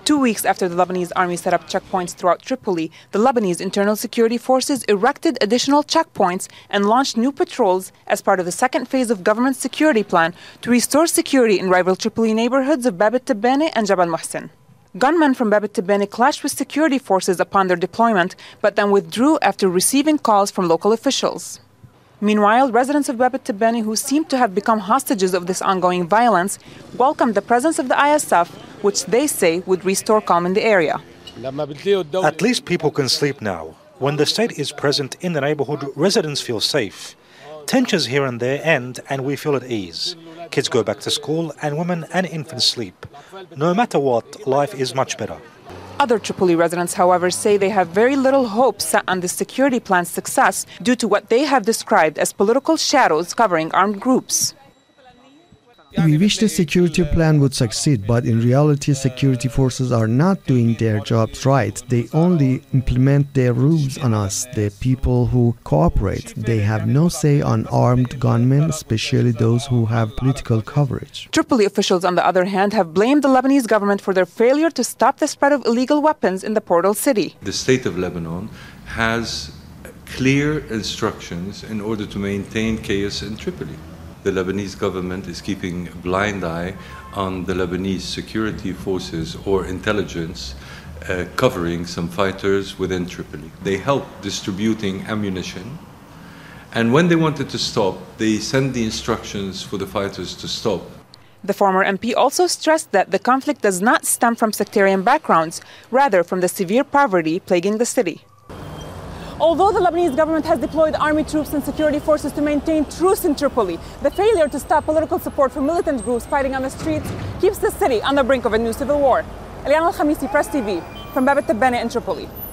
2 weeks after the Lebanese army set up checkpoints throughout Tripoli, the Lebanese internal security forces erected additional checkpoints and launched new patrols as part of the second phase of government security plan to restore security in rival Tripoli neighborhoods of Bab el-Tabbani and Jabal Muhsin. Gunmen from Bab el-Tabbani clashed with security forces upon their deployment, but then withdrew after receiving calls from local officials. Meanwhile, residents of Bab el-Tabbani, who seem to have become hostages of this ongoing violence, welcomed the presence of the ISF, which they say would restore calm in the area. At least people can sleep now. When the state is present in the neighborhood, residents feel safe. Tensions here and there end, and we feel at ease. Kids go back to school, and women and infants sleep. No matter what, life is much better. Other Tripoli residents, however, say they have very little hope set on the security plan's success due to what they have described as political shadows covering armed groups. We wish the security plan would succeed, but in reality, security forces are not doing their jobs right. They only implement their rules on us, the people who cooperate. They have no say on armed gunmen, especially those who have political coverage. Tripoli officials, on the other hand, have blamed the Lebanese government for their failure to stop the spread of illegal weapons in the portal city. The state of Lebanon has clear instructions in order to maintain chaos in Tripoli. The Lebanese government is keeping a blind eye on the Lebanese security forces or intelligence covering some fighters within Tripoli. They helped distributing ammunition, and when they wanted to stop, they sent the instructions for the fighters to stop. The former MP also stressed that the conflict does not stem from sectarian backgrounds, rather from the severe poverty plaguing the city. Although the Lebanese government has deployed army troops and security forces to maintain truce in Tripoli, the failure to stop political support for militant groups fighting on the streets keeps the city on the brink of a new civil war. Eliana Al-Khamisi, Press TV, from Bab el-Tabbani in Tripoli.